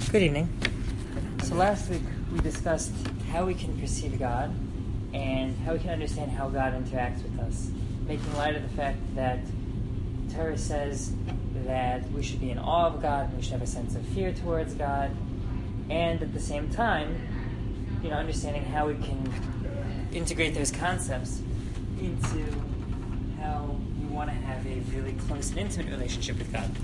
Good evening. So last week we discussed how we can perceive God and how we can understand how God interacts with us, making light of the fact that Torah says that we should be in awe of God and we should have a sense of fear towards God, and at the same time, understanding how we can integrate those concepts into how we want to have a really close and intimate relationship with God.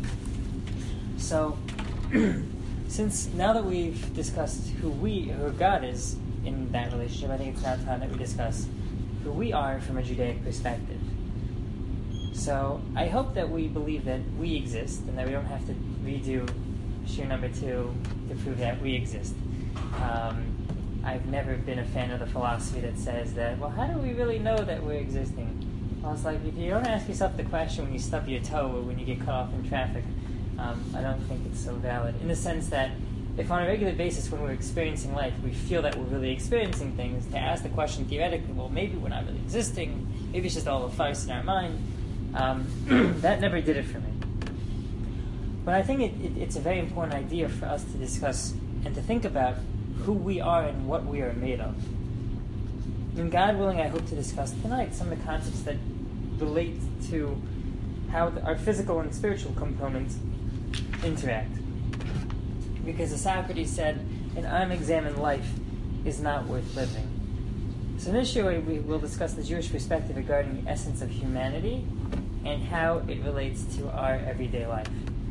So, since now that we've discussed who God is in that relationship, I think it's now time that we discuss who we are from a Judaic perspective. So I hope that we believe that we exist and that we don't have to redo Shir number 2 to prove that we exist. I've never been a fan of the philosophy that says that, well, how do we really know that we're existing? Well, it's like, if you don't ask yourself the question when you stub your toe or when you get cut off in traffic, I don't think it's so valid. In the sense that if on a regular basis when we're experiencing life, we feel that we're really experiencing things, to ask the question theoretically, well, maybe we're not really existing, maybe it's just all a farce in our mind, that never did it for me. But I think it's a very important idea for us to discuss and to think about who we are and what we are made of. And God willing, I hope to discuss tonight some of the concepts that relate to how our physical and spiritual components interact. Because as Socrates said, an unexamined life is not worth living. So initially we will discuss the Jewish perspective regarding the essence of humanity and how it relates to our everyday life.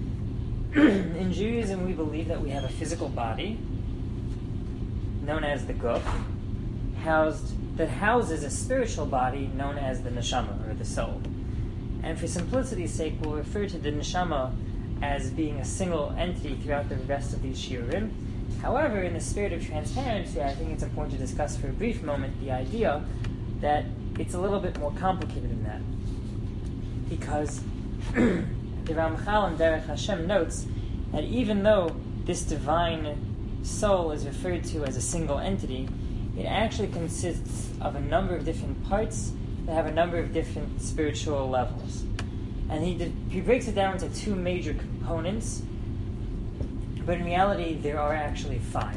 In Judaism, we believe that we have a physical body, known as the guf, that houses a spiritual body known as the neshama, or the soul. And for simplicity's sake, we'll refer to the neshama as being a single entity throughout the rest of these shiurim. However, in the spirit of transparency, I think it's important to discuss for a brief moment the idea that it's a little bit more complicated than that. Because the Ramchal in Derech Hashem notes that even though this divine soul is referred to as a single entity, it actually consists of a number of different parts that have a number of different spiritual levels. And he breaks it down into two major components, but in reality there are actually 5.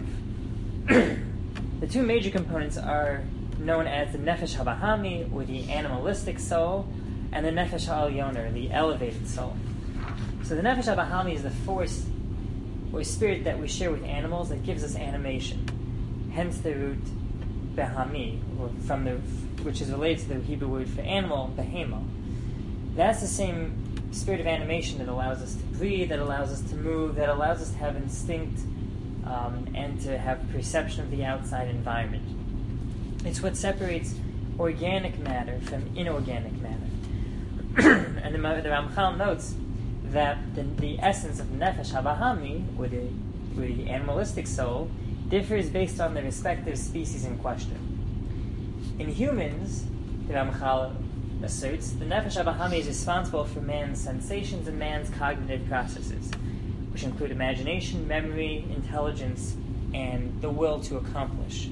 The two major components are known as the Nefesh HaBahami, or the animalistic soul, and the Nefesh HaElyon, or the elevated soul. So the Nefesh HaBahami is the force or spirit that we share with animals that gives us animation. Hence the root Behami, which is related to the Hebrew word for animal, Behema. That's the same spirit of animation that allows us to breathe, that allows us to move, that allows us to have instinct and to have perception of the outside environment. It's what separates organic matter from inorganic matter. And the Ramchal notes that the essence of Nefesh HaBahami, or the animalistic soul, differs based on the respective species in question. In humans, the Ramchal asserts, the Nefesh HaBahami is responsible for man's sensations and man's cognitive processes, which include imagination, memory, intelligence, and the will to accomplish.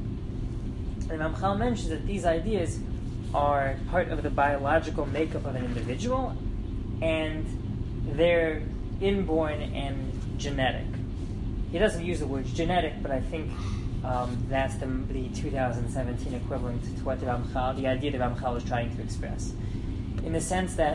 And Ramchal mentions that these ideas are part of the biological makeup of an individual, and they're inborn and genetic. He doesn't use the word genetic, but I think that's the 2017 equivalent to what the idea that Ramchal was trying to express. In the sense that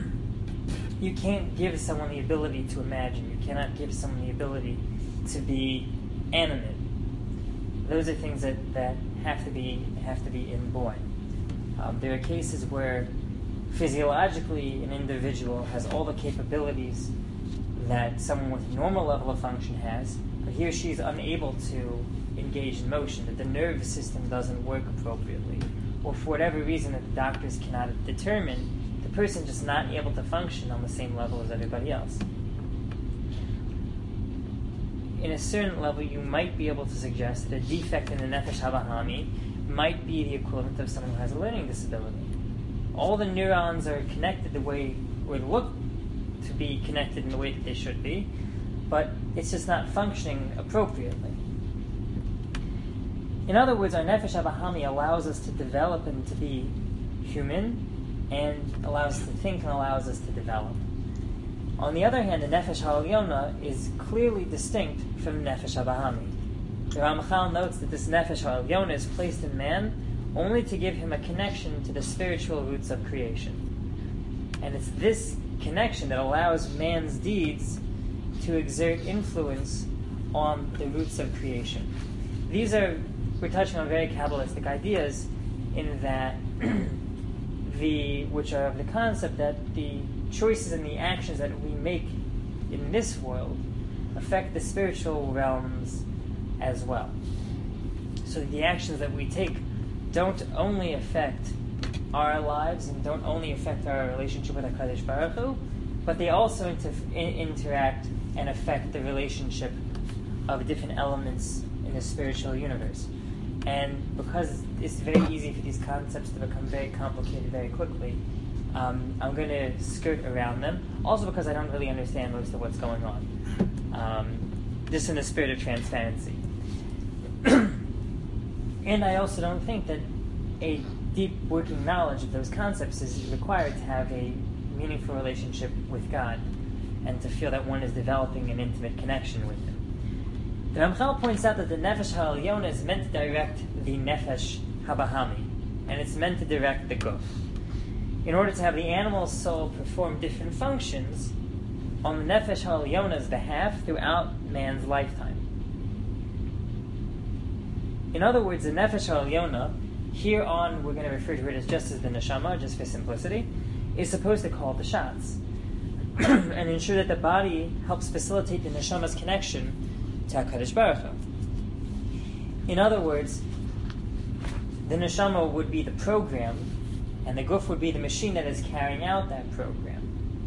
you can't give someone the ability to imagine, you cannot give someone the ability to be animate. Those are things that have to be inborn. There are cases where physiologically an individual has all the capabilities that someone with a normal level of function has, but he or she is unable to engage in motion, that the nervous system doesn't work appropriately, or for whatever reason that the doctors cannot determine, the person just not able to function on the same level as everybody else. In a certain level, you might be able to suggest that a defect in the Nefesh HaBahami might be the equivalent of someone who has a learning disability. All the neurons are connected the way, or look to be connected in the way that they should be, but it's just not functioning appropriately. In other words, our Nefesh HaBahami allows us to develop and to be human, and allows us to think and allows us to develop. On the other hand, the Nefesh HaElyona is clearly distinct from the Nefesh HaBahami. The Ramchal notes that this Nefesh HaElyona is placed in man only to give him a connection to the spiritual roots of creation. And it's this connection that allows man's deeds to exert influence on the roots of creation. We're touching on very Kabbalistic ideas in that which are of the concept that the choices and the actions that we make in this world affect the spiritual realms as well. So the actions that we take don't only affect our lives and don't only affect our relationship with HaKadosh Baruch Hu, but they also interact and affect the relationship of different elements in the spiritual universe. And because it's very easy for these concepts to become very complicated very quickly, I'm going to skirt around them. Also because I don't really understand most of what's going on. Just in the spirit of transparency. And I also don't think that a deep working knowledge of those concepts is required to have a meaningful relationship with God and to feel that one is developing an intimate connection with Him. The Ramchal points out that the Nefesh HaElyona is meant to direct the Nefesh HaBahami, and it's meant to direct the Guf. In order to have the animal soul perform different functions on the Nefesh HaElyona's behalf throughout man's lifetime. In other words, the Nefesh HaElyona, here on we're going to refer to it as just as the Neshama, just for simplicity, is supposed to call the shots and ensure that the body helps facilitate the Neshama's connection to HaKadosh Baruch Hu. In other words, the Neshama would be the program, and the Guf would be the machine that is carrying out that program.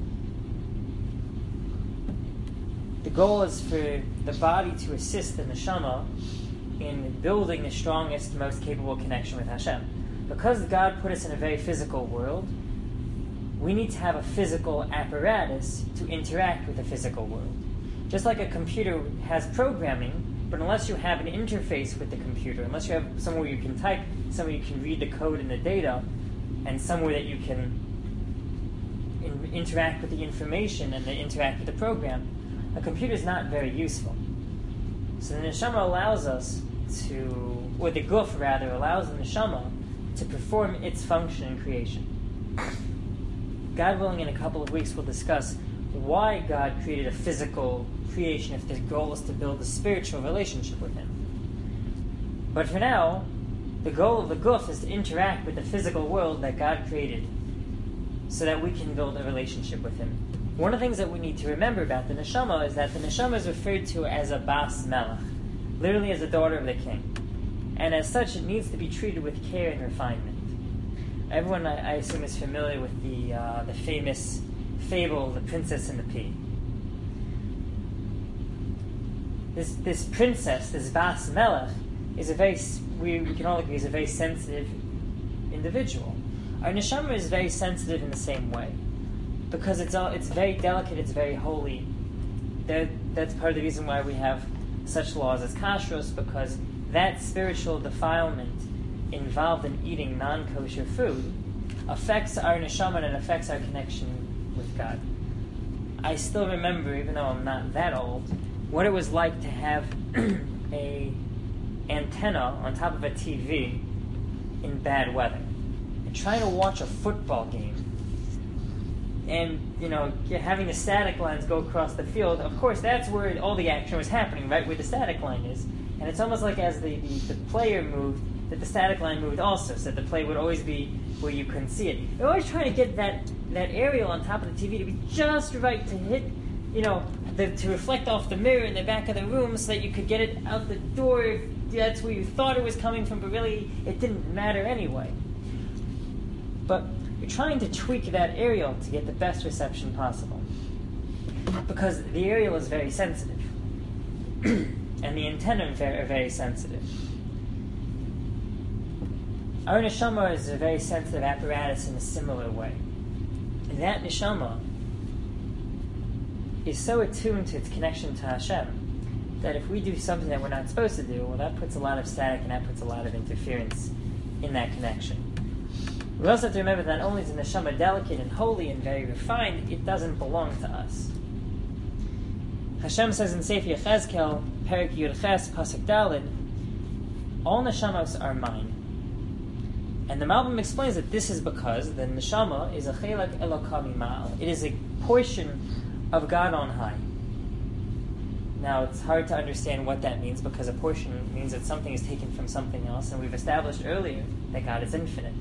The goal is for the body to assist the Neshama in building the strongest, most capable connection with Hashem. Because God put us in a very physical world, we need to have a physical apparatus to interact with the physical world. Just like a computer has programming, but unless you have an interface with the computer, unless you have somewhere you can type, somewhere you can read the code and the data, and somewhere that you can interact with the information and interact with the program, a computer is not very useful. So the Neshama allows us to, or the Guf rather, allows the Neshama to perform its function in creation. God willing, in a couple of weeks we'll discuss why God created a physical creation if the goal is to build a spiritual relationship with Him. But for now, the goal of the Guf is to interact with the physical world that God created so that we can build a relationship with Him. One of the things that we need to remember about the Neshama is that the Neshama is referred to as a Bas Melech, literally as a daughter of the king. And as such, it needs to be treated with care and refinement. Everyone, I assume, is familiar with the famous fable, The Princess and the Pea. This princess, this Bas Melech, is we can all agree, is a very sensitive individual. Our Neshama is very sensitive in the same way. Because it's very delicate, it's very holy. That's part of the reason why we have such laws as kashrus, because that spiritual defilement involved in eating non-kosher food affects our neshama and affects our connection with God. I still remember, even though I'm not that old, what it was like to have a antenna on top of a TV in bad weather and trying to watch a football game. And, having the static lines go across the field, of course, that's where all the action was happening, right where the static line is. And it's almost like as the player moved, that the static line moved also, so that the play would always be where you couldn't see it. You're always trying to get that aerial on top of the TV to be just right to hit, to reflect off the mirror in the back of the room so that you could get it out the door if that's where you thought it was coming from, but really it didn't matter anyway. But you're trying to tweak that aerial to get the best reception possible. Because the aerial is very sensitive. And the antenna are very sensitive. Our neshama is a very sensitive apparatus in a similar way. And that neshama is so attuned to its connection to Hashem that if we do something that we're not supposed to do, well, that puts a lot of static and that puts a lot of interference in that connection. We also have to remember that not only is the neshama delicate and holy and very refined, it doesn't belong to us. Hashem says in Sefer Yechezkel, Perik Yud Ches, Pasuk Daled, all neshamas are mine. And the Malbim explains that this is because the neshama is a chelak elokah mimal. It is a portion of God on high. Now, it's hard to understand what that means because a portion means that something is taken from something else, and we've established earlier that God is infinite.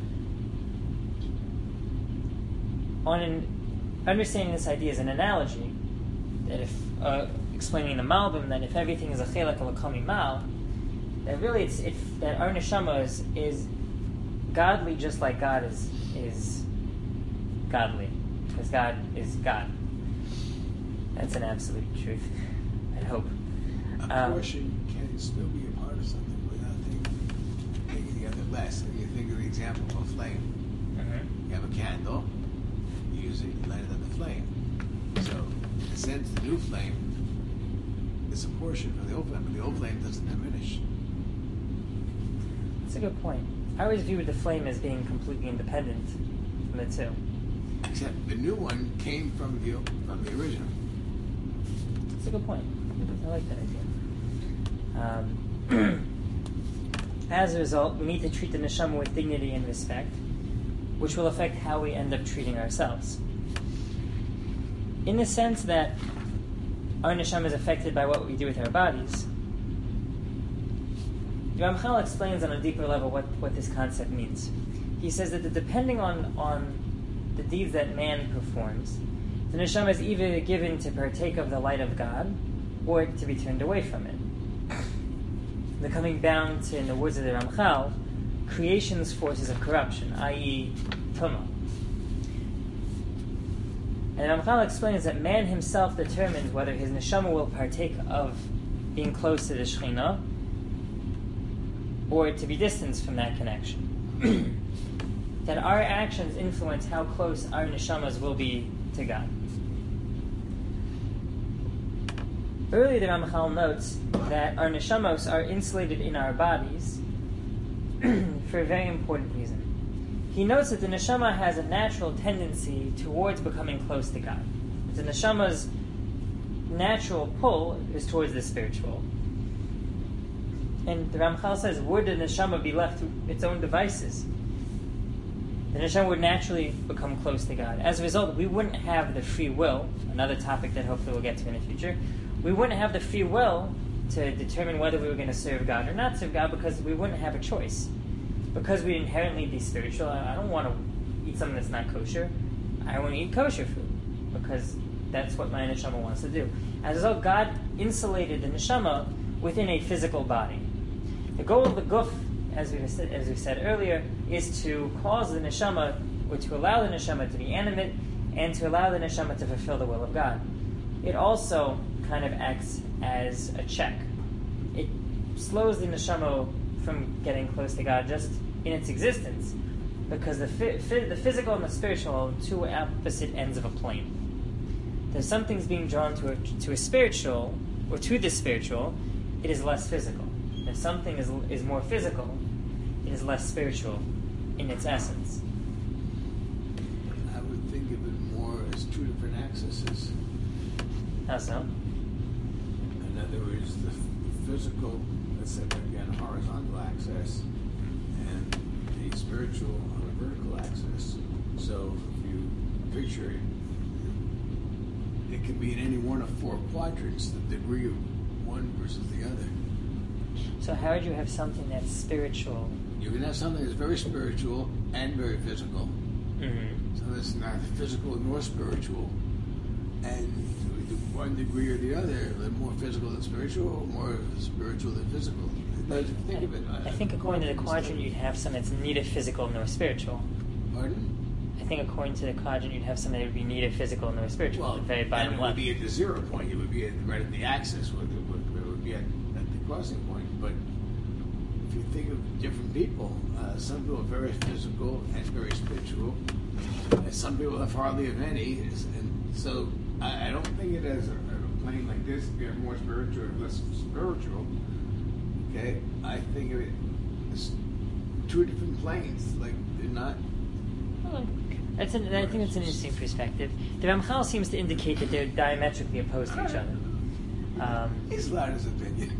Understanding this idea as an analogy, that if explaining the Malbim, that if everything is a chelak elokah mimal, that really it's that our neshama is godly just like God is godly, because God is God. That's an absolute truth, I hope. A portion can still be a part of something without taking the other less. If you think of the example of a flame, you have a candle, you use it, you light it on the flame. So, in a sense, the new flame is a portion of the old flame, but the old flame doesn't diminish. That's a good point. I always viewed the flame as being completely independent from the two. Except the new one came from the original. That's a good point. I like that idea. As a result, we need to treat the neshama with dignity and respect, which will affect how we end up treating ourselves. In the sense that our neshama is affected by what we do with our bodies, the Ramchal explains on a deeper level what this concept means. He says that depending on the deeds that man performs, the neshama is either given to partake of the light of God or to be turned away from it. Becoming bound to, in the words of the Ramchal, creation's forces of corruption, i.e. Tumah. And the Ramchal explains that man himself determines whether his neshama will partake of being close to the Shekhinah or to be distanced from that connection. That our actions influence how close our neshamas will be to God. Earlier, the Ramchal notes that our neshamos are insulated in our bodies for a very important reason. He notes that the neshama has a natural tendency towards becoming close to God. The neshama's natural pull is towards the spiritual. And the Ramchal says, would the neshama be left to its own devices, the neshama would naturally become close to God. As a result, we wouldn't have the free will, another topic that hopefully we'll get to in the future, we wouldn't have the free will to determine whether we were going to serve God or not serve God, because we wouldn't have a choice. Because we'd inherently be spiritual, I don't want to eat something that's not kosher. I want to eat kosher food, because that's what my neshama wants to do. As a result, God insulated the neshama within a physical body. The goal of the guf, as we said earlier, is to cause the neshama, or to allow the neshama to be animate, and to allow the neshama to fulfill the will of God. It also kind of acts as a check. It slows the neshama from getting close to God just in its existence, because the physical and the spiritual are two opposite ends of a plane. If something's being drawn to a spiritual, or to the spiritual, it is less physical. If something is more physical, it is less spiritual in its essence. I would think of it more as two different accesses. How so? In other words, the physical, let's say again, horizontal axis, and the spiritual on a vertical axis. So if you picture it, it can be in any one of four quadrants, the degree of one versus the other. So how would you have something that's spiritual? You can have something that's very spiritual and very physical. Mm-hmm. So that's neither physical nor spiritual. And to one degree or the other, the more physical than spiritual, or more spiritual than physical. Think of it. I think according to the quadrant, you'd have something that's neither physical nor spiritual. Pardon? I think according to the quadrant, you'd have something that would be neither physical nor spiritual. Well, the very bottom it would be at the 0 point. It would be right at the axis. It would be at the crossing point. But if you think of different people, some people are very physical and very spiritual, and some people have hardly of any. And so I don't think it as a plane like this. If you have more spiritual or less spiritual, okay, I think of it as two different planes. Like they're not. I think that's an interesting perspective. The Ramchal seems to indicate that they're diametrically opposed to each other. He's allowed his opinion.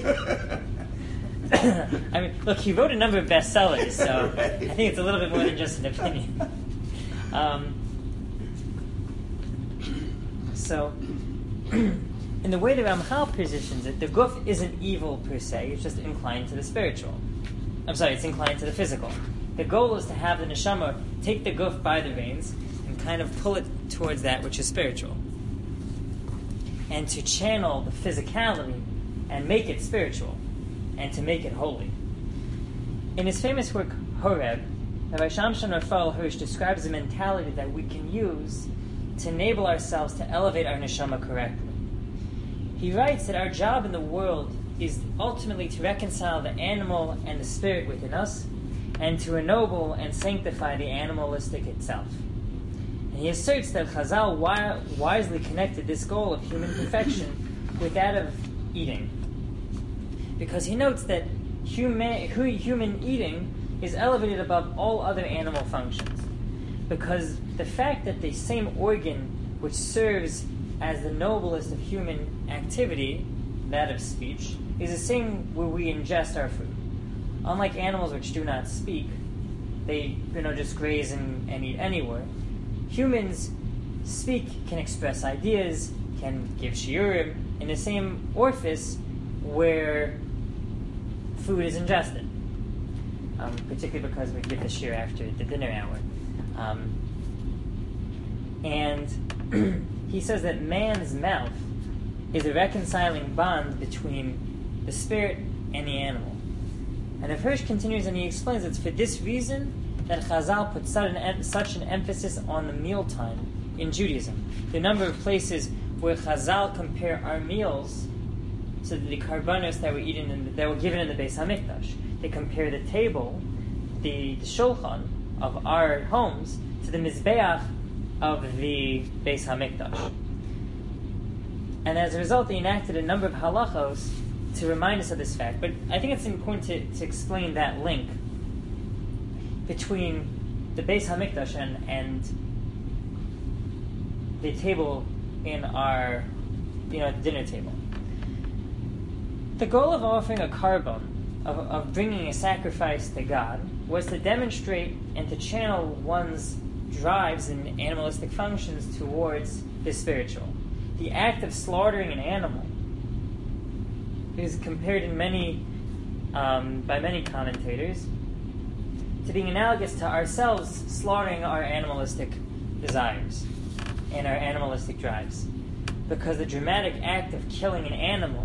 I mean, look, he wrote a number of bestsellers, so I think it's a little bit more than just an opinion. So, in the way the Ramchal positions it, the guf isn't evil per se, it's just inclined to the spiritual. It's inclined to the physical. The goal is to have the neshama take the guf by the reins and kind of pull it towards that which is spiritual. And to channel the physicality and make it spiritual, and to make it holy. In his famous work, Horeb, Rabbi Shamshon Raphael Hirsch describes a mentality that we can use to enable ourselves to elevate our neshama correctly. He writes that our job in the world is ultimately to reconcile the animal and the spirit within us, and to ennoble and sanctify the animalistic itself. And he asserts that Chazal wisely connected this goal of human perfection with that of eating, because he notes that human eating is elevated above all other animal functions, because the fact that the same organ which serves as the noblest of human activity, that of speech, is the same where we ingest our food. Unlike animals which do not speak, they just graze and eat anywhere. Humans speak, can express ideas, can give shiurim in the same orifice where food is ingested, particularly because we give the shiur after the dinner hour. And he says that man's mouth is a reconciling bond between the spirit and the animal. And Rav Hirsch continues and he explains it's for this reason that Chazal put such an emphasis on the mealtime in Judaism. The number of places where Chazal compare our meals to the karbanos that were given in the Beis Hamikdash. They compare the table, the shulchan of our homes, to the mizbeach of the Beis Hamikdash. And as a result, they enacted a number of halachos to remind us of this fact. But I think it's important to explain that link between the Beis Hamikdash and the table in our dinner table. The goal of offering a carbon, of bringing a sacrifice to God, was to demonstrate and to channel one's drives and animalistic functions towards the spiritual. The act of slaughtering an animal is compared by many commentators to being analogous to ourselves slaughtering our animalistic desires and our animalistic drives. Because the dramatic act of killing an animal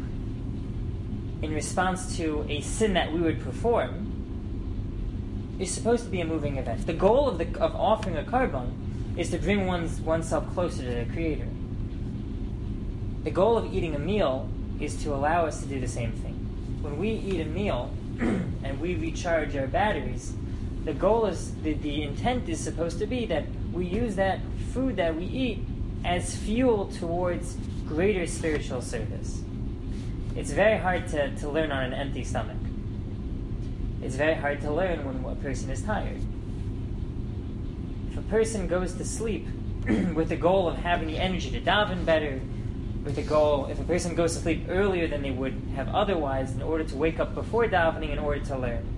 in response to a sin that we would perform is supposed to be a moving event. The goal of offering a carbon is to bring oneself closer to the Creator. The goal of eating a meal is to allow us to do the same thing. When we eat a meal and we recharge our batteries, the goal is, the intent is supposed to be that we use that food that we eat as fuel towards greater spiritual service. It's very hard to learn on an empty stomach. It's very hard to learn when a person is tired. If a person goes to sleep with the goal of having the energy to daven better, if a person goes to sleep earlier than they would have otherwise in order to wake up before davening in order to learn.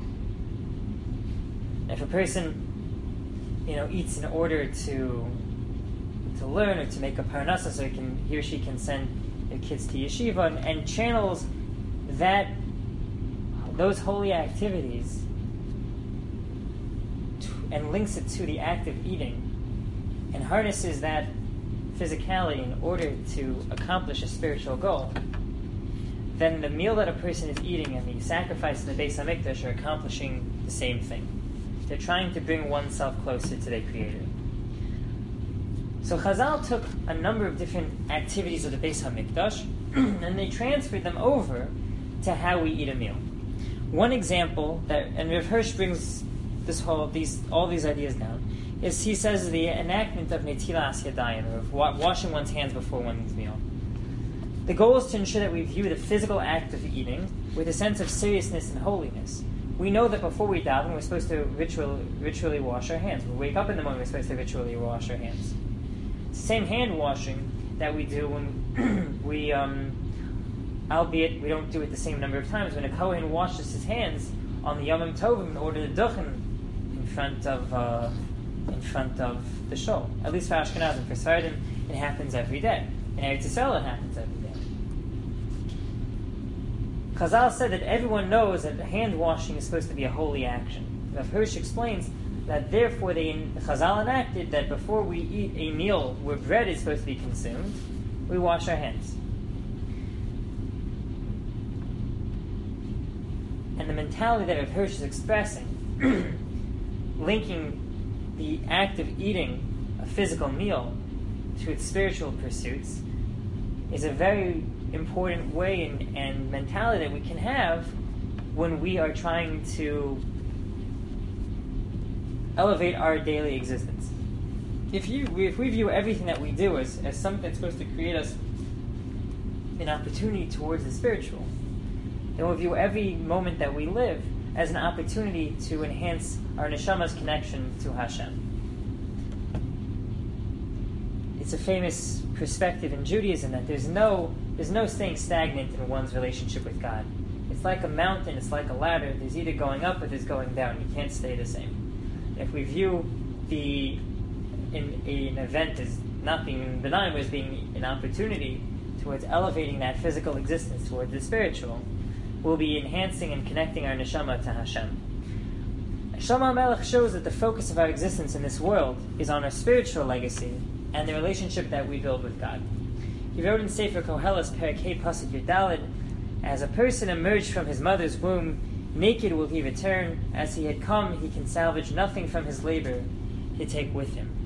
If a person, eats in order to learn or to make a parnasa so he or she can send their kids to yeshiva and channels those holy activities and links it to the act of eating and harnesses that physicality in order to accomplish a spiritual goal, then the meal that a person is eating and the sacrifice in the Beis Hamikdash are accomplishing the same thing. They're trying to bring oneself closer to their Creator. So Chazal took a number of different activities of the Beis Hamikdash and they transferred them over to how we eat a meal. One example and Rav Hirsch brings all these ideas down, is he says the enactment of Netilas Yadayim, or of washing one's hands before one's meal. The goal is to ensure that we view the physical act of eating with a sense of seriousness and holiness. We know that before we daven, we're supposed to ritually wash our hands. When we wake up in the morning, we're supposed to ritually wash our hands. It's the same hand washing that we do when we, albeit we don't do it the same number of times, when a Kohen washes his hands on the Yom Tovim in order to duchen in front of the shul. At least for Ashkenazim. For Sephardim, it happens every day. In Eretz Yisrael, it happens every day. Chazal said that everyone knows that hand washing is supposed to be a holy action. Rav Hirsch explains that therefore Chazal enacted that before we eat a meal where bread is supposed to be consumed, we wash our hands. And the mentality that Rav Hirsch is expressing, linking the act of eating a physical meal to its spiritual pursuits, is a very important way and mentality that we can have when we are trying to elevate our daily existence. If we view everything that we do as something that's supposed to create us an opportunity towards the spiritual, then we'll view every moment that we live as an opportunity to enhance our neshama's connection to Hashem. It's a famous perspective in Judaism that there's no staying stagnant in one's relationship with God. It's like a mountain, it's like a ladder. There's either going up or there's going down. You can't stay the same. If we view an event as not being benign, but as being an opportunity towards elevating that physical existence towards the spiritual, we'll be enhancing and connecting our neshama to Hashem. Shlomo HaMelech shows that the focus of our existence in this world is on our spiritual legacy and the relationship that we build with God. He wrote in Sefer Koheles, Perek Hey, Pasuk Yud Daled, as a person emerged from his mother's womb, naked will he return. As he had come, he can salvage nothing from his labor to take with him.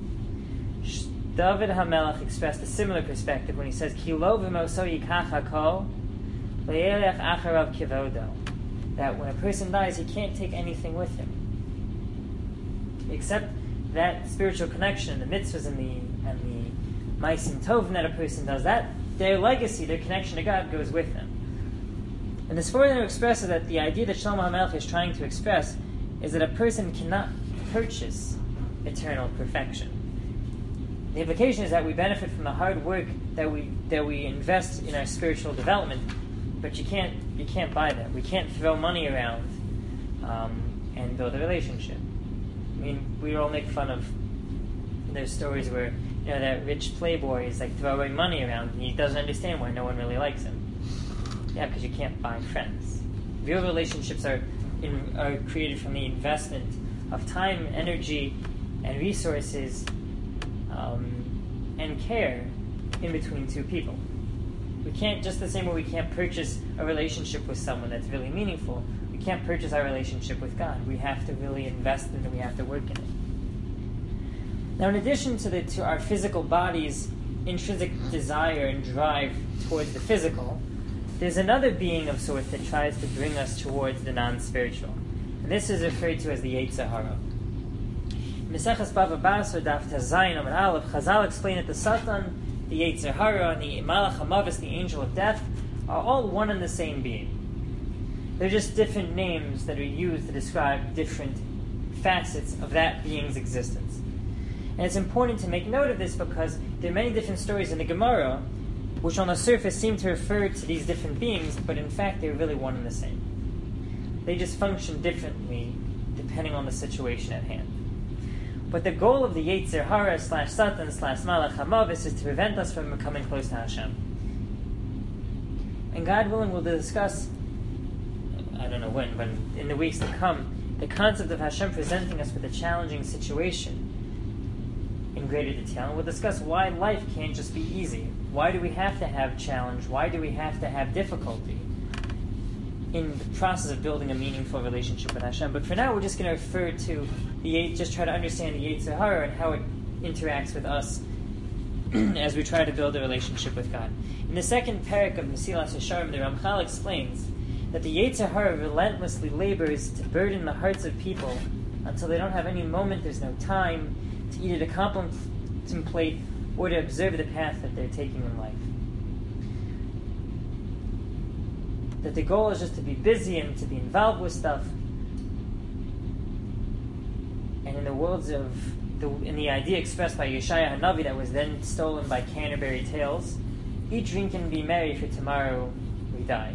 David HaMelech expressed a similar perspective when he says, Ki lo v'moso yikach hakol, le'elech acharav kivodo. That when a person dies, he can't take anything with him. Except that spiritual connection, the mitzvahs and the ma'asim tovim that a person does, that their legacy, their connection to God goes with them. And this further expresses that the idea that Shlomo HaMelech is trying to express is that a person cannot purchase eternal perfection. The implication is that we benefit from the hard work that we invest in our spiritual development, but you can't buy that. We can't throw money around and build a relationship. I mean, we all make fun of those stories where that rich playboy is like throwing money around and he doesn't understand why no one really likes him. Yeah, because you can't buy friends. Real relationships are created from the investment of time, energy, and resources and care in between two people. We can't, just the same way we can't purchase a relationship with someone that's really meaningful, we can't purchase our relationship with God. We have to really invest in it, we have to work in it. Now, in addition to our physical body's intrinsic desire and drive towards the physical, there's another being of sorts that tries to bring us towards the non-spiritual. And this is referred to as the Yetzer Hara. In Maseches Bava Basra, Daf Tazayin Amud Aleph, Chazal explain that the Satan, the Yetzer Hara, and the Malach HaMavis, the angel of death, are all one and the same being. They're just different names that are used to describe different facets of that being's existence. And it's important to make note of this because there are many different stories in the Gemara which on the surface seem to refer to these different beings, but in fact they're really one and the same. They just function differently depending on the situation at hand. But the goal of the Yetzer Hara / Satan / Malach HaMavis is to prevent us from becoming close to Hashem. And God willing, we'll discuss, I don't know when, but in the weeks to come, the concept of Hashem presenting us with a challenging situation in greater detail. And we'll discuss why life can't just be easy. Why do we have to have challenge? Why do we have to have difficulty in the process of building a meaningful relationship with Hashem? But for now, we're just going to refer to just try to understand the Yetzer Hara and how it interacts with us as we try to build a relationship with God. In the second parak of Mesilas Yesharim, the Ramchal explains that the Yetzer Hara relentlessly labors to burden the hearts of people until they don't have any moment, there's no time to either to contemplate or to observe the path that they're taking in life. That the goal is just to be busy and to be involved with stuff. And in the words of in the idea expressed by Yeshaya Hanavi that was then stolen by Canterbury Tales, eat, drink, and be merry, for tomorrow we die.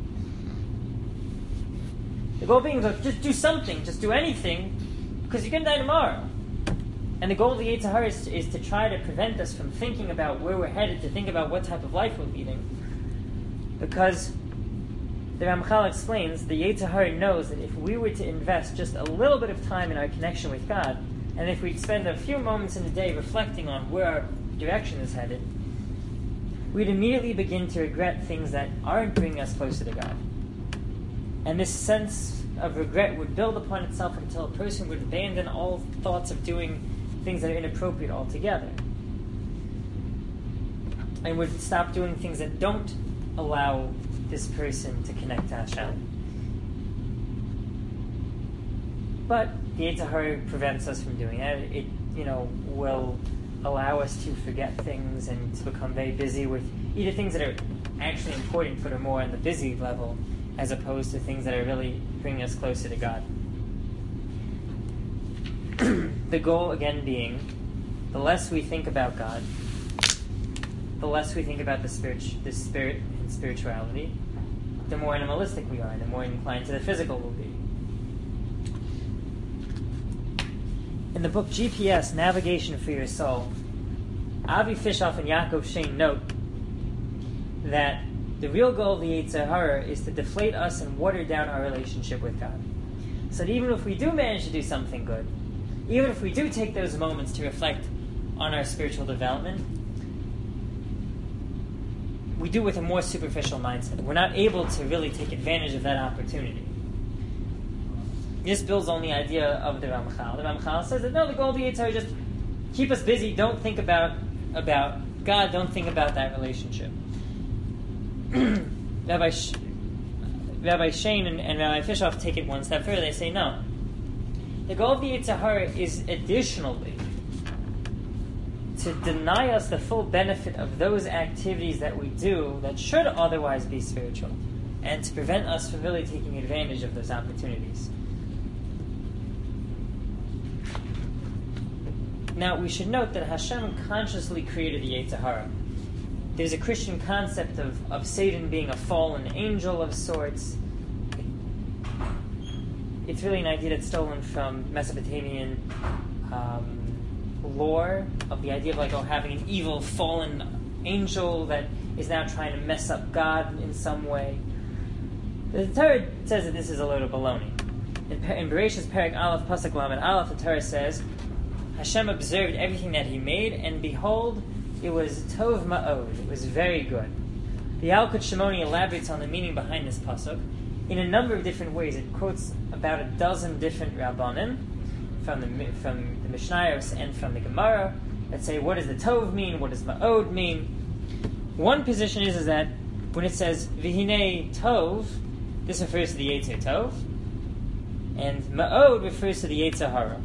The goal being to just do something, just do anything, because you're going to die tomorrow. And the goal of the Yetzer Hara is to try to prevent us from thinking about where we're headed, to think about what type of life we're leading. Because the Ramchal explains, the Yetzer Hara knows that if we were to invest just a little bit of time in our connection with God, and if we'd spend a few moments in the day reflecting on where our direction is headed, we'd immediately begin to regret things that aren't bringing us closer to God. And this sense of regret would build upon itself until a person would abandon all thoughts of doing things that are inappropriate altogether, and would stop doing things that don't allow this person to connect to Hashem. But the Yetzer Hara prevents us from doing that. It, will allow us to forget things and to become very busy with either things that are actually important but are more on the busy level, as opposed to things that are really bringing us closer to God. The goal, again, being, the less we think about God, the less we think about the spirit and spirituality, the more animalistic we are, and the more inclined to the physical we'll be. In the book GPS, Navigation for Your Soul, Avi Fishoff and Yaakov Shane note that the real goal of the Yetzer Hara is to deflate us and water down our relationship with God. So that even if we do manage to do something good, even if we do take those moments to reflect on our spiritual development, we do with a more superficial mindset. We're not able to really take advantage of that opportunity. This builds on the idea of the Ramchal. The Ramchal says that no, the goal of the Yetzer Hara is just keep us busy, don't think about God, don't think about that relationship. Rabbi Shane and Rabbi Fishoff take it one step further. They say no. The goal of the Yetzer Hara is additionally to deny us the full benefit of those activities that we do that should otherwise be spiritual, and to prevent us from really taking advantage of those opportunities. Now, we should note that Hashem consciously created the Yetzer Hara. There's a Christian concept of Satan being a fallen angel of sorts. It's really an idea that's stolen from Mesopotamian lore, of the idea of having an evil fallen angel that is now trying to mess up God in some way. The Torah says that this is a load of baloney. In Bereshis Perek Aleph Pasuk Lamed Aleph, the Torah says, Hashem observed everything that He made, and behold, it was Tov Ma'od. It was very good. The Yalkut Shimoni elaborates on the meaning behind this pasuk in a number of different ways. It quotes about a dozen different Rabbanim from the Mishnayos and from the Gemara that say, what does the Tov mean? What does Ma'od mean? One position is that when it says V'hinei Tov, this refers to the Yetzer Tov, and Ma'od refers to the Yetzer Hara.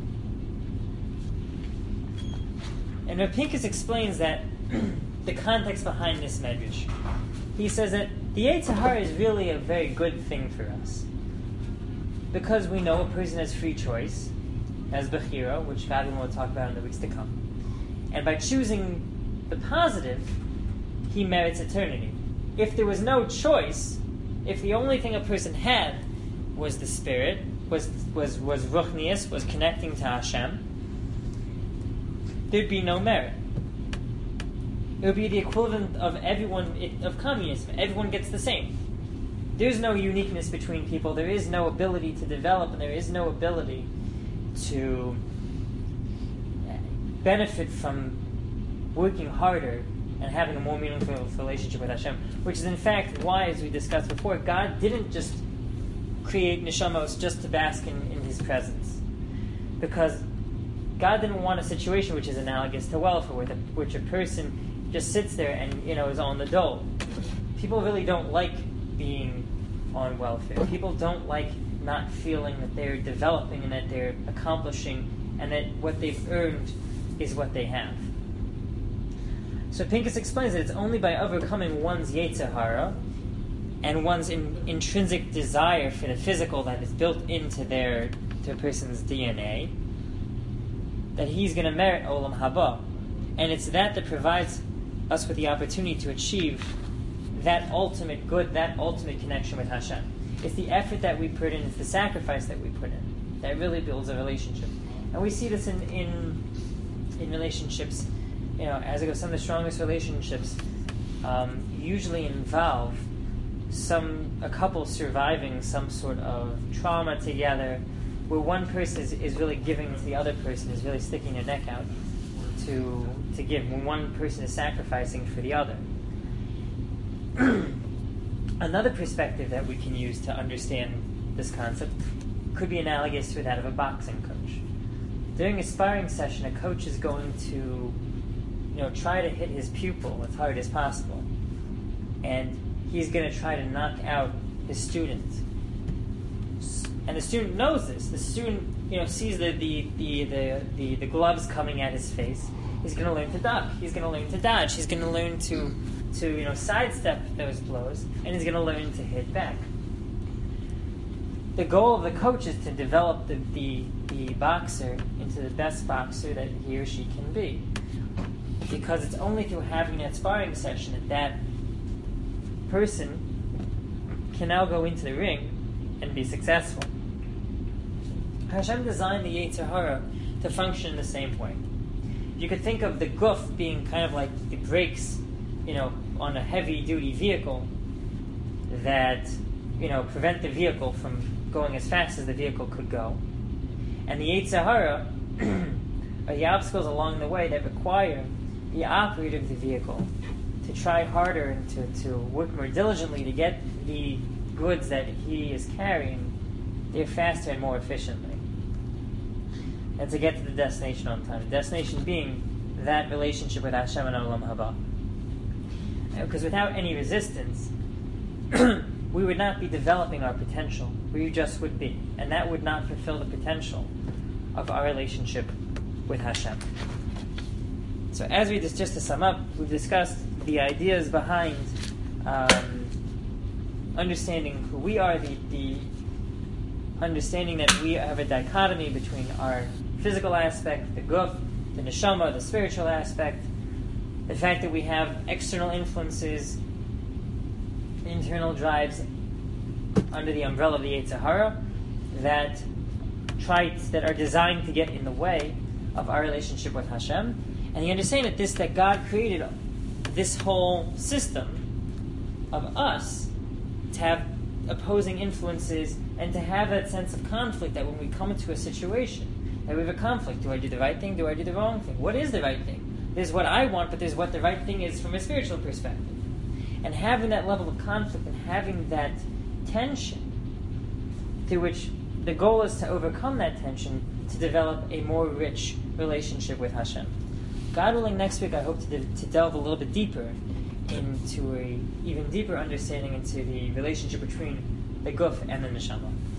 And Rav Pinkus explains that the context behind this medrash. He says that the Yetzer Hara is really a very good thing for us, because we know a person has free choice, has Bechira, which God will talk about in the weeks to come. And by choosing the positive, he merits eternity. If there was no choice, if the only thing a person had was the spirit, was ruchnius, was connecting to Hashem, there'd be no merit. It would be the equivalent of of communism. Everyone gets the same. There's no uniqueness between people. There is no ability to develop, and there is no ability to benefit from working harder and having a more meaningful relationship with Hashem. Which is in fact why, as we discussed before, God didn't just create neshamos just to bask in His presence. Because God didn't want a situation which is analogous to welfare, which a person just sits there and is on the dole. People really don't like being on welfare. People don't like not feeling that they're developing and that they're accomplishing and that what they've earned is what they have. So Pinkus explains that it's only by overcoming one's Yetzer Hara and one's intrinsic desire for the physical that is built into a person's DNA that he's going to merit Olam Haba. And it's that provides us with the opportunity to achieve that ultimate good, that ultimate connection with Hashem. It's the effort that we put in, it's the sacrifice that we put in, that really builds a relationship. And we see this in relationships, as it goes, some of the strongest relationships usually involve a couple surviving some sort of trauma together, where one person is really giving to the other person, is really sticking their neck out to give, when one person is sacrificing for the other. Another perspective that we can use to understand this concept could be analogous to that of a boxing coach. During a sparring session, a coach is going to try to hit his pupil as hard as possible, and he's going to try to knock out his student. And the student knows this. The student, sees the gloves coming at his face. He's going to learn to duck. He's going to learn to dodge. He's going to learn to sidestep those blows, and he's going to learn to hit back. The goal of the coach is to develop the boxer into the best boxer that he or she can be, because it's only through having that sparring session that person can now go into the ring and be successful. Hashem designed the Yetzer Hara to function in the same way. You could think of the guf being kind of like the brakes, on a heavy-duty vehicle that, prevent the vehicle from going as fast as the vehicle could go. And the Yetzer Hara are the obstacles along the way that require the operator of the vehicle to try harder and to work more diligently to get the goods that he is carrying there faster and more efficiently, and to get to the destination on time. The destination being that relationship with Hashem and Olam Haba. Because without any resistance, we would not be developing our potential. We just would be. And that would not fulfill the potential of our relationship with Hashem. So as just to sum up, we've discussed the ideas behind understanding who we are, the understanding that we have a dichotomy between our physical aspect, the guf, the neshama, the spiritual aspect, the fact that we have external influences, internal drives under the umbrella of the Yetzer Hara that are designed to get in the way of our relationship with Hashem. And the understanding that God created this whole system of us to have opposing influences and to have that sense of conflict, that when we come into a situation, that we have a conflict. Do I do the right thing? Do I do the wrong thing? What is the right thing? There's what I want, but there's what the right thing is from a spiritual perspective. And having that level of conflict and having that tension, through which the goal is to overcome that tension, to develop a more rich relationship with Hashem. God willing, next week I hope to delve a little bit deeper into a even deeper understanding into the relationship between the guf and the neshama.